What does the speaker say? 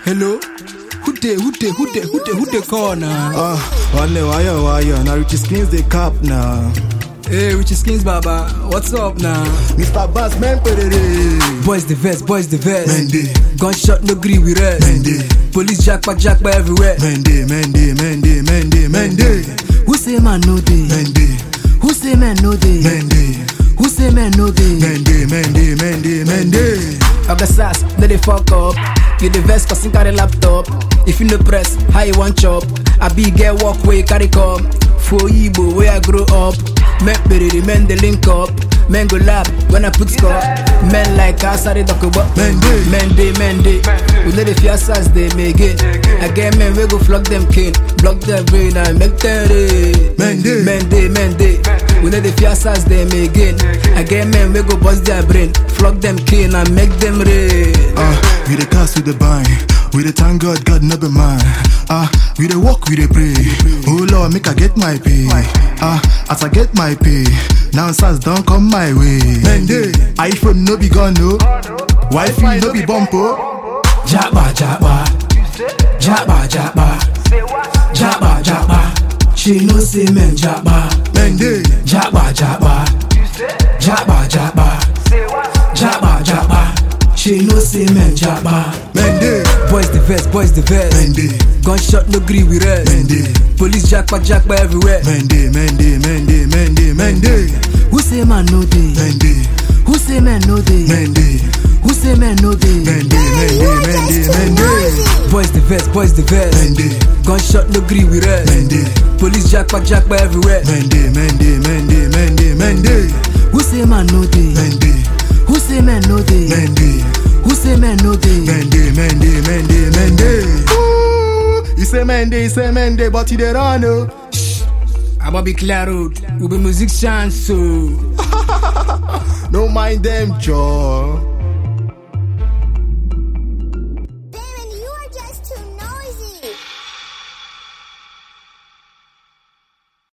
Hello? Who the corner? Only wire, now Richie Skins they cap now. Hey, Richie Skins Baba, what's up now? Mr. Bass, man, perere. Boys the vest. Mende, Gunshot no gree we rest. Mende, Police jackpot everywhere. Mende. Who say man no day? Mende, Who say man no day? Mende, Who say man no day? Mende. Oga sass, no they fuck up. You the vest cause you carry laptop. If you no press, how you want chop? I be get walk way carry come. For Igbo where I grow up. Men perere, men they link up. Men go lab when I put score. Men like us are the talk about Mende. We know the fiasas they make it. Again men we go flog them king. Block them brain and make them ready. Mende. We know the fiasas they make it. Again men we go bust their brain. Flog them king and make them ready. We the cast with the bind. We the thank God never mind. We the walk, we the pray. Oh Lord, make I get my pay. As I get my pay, now SARS don't come my way. Mende, iPhone no be gone no, Wi-Fi no be bumpo. Jabba. She no say men jabba. Mende, Jabba. She no say men jabba. Mende, Boys the vest. Mende, Gunshot no gree we rest. Mende, Police jackpot everywhere. Mende. Who say man no day? Mende, Who say men no day? Mende, Who say men no day? Mende. Boys the vest. Mende, Gunshot no gree we rest. Mende, Police jackpot everywhere. Mende. Who say man no day? Mende, Who say men no day? Mende, Who say men no day? Mende. Ooh, he say Mende, but he dey run oh. I'ma be clear road. We be musicians so. No mind them, Joe.